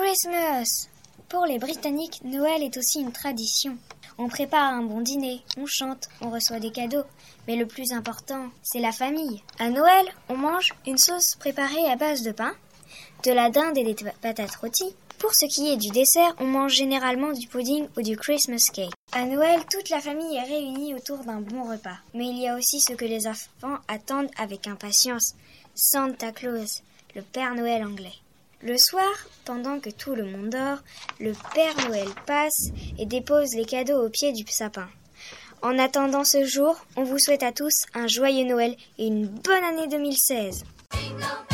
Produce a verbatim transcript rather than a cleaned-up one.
Christmas! Pour les Britanniques, Noël est aussi une tradition. On prépare un bon dîner, on chante, on reçoit des cadeaux. Mais le plus important, c'est la famille. À Noël, on mange une sauce préparée à base de pain, de la dinde et des patates rôties. Pour ce qui est du dessert, on mange généralement du pudding ou du Christmas cake. À Noël, toute la famille est réunie autour d'un bon repas. Mais il y a aussi ce que les enfants attendent avec impatience, Santa Claus, le Père Noël anglais. Le soir, pendant que tout le monde dort, le Père Noël passe et dépose les cadeaux au pied du sapin. En attendant ce jour, on vous souhaite à tous un joyeux Noël et une bonne année deux mille seize. Jingle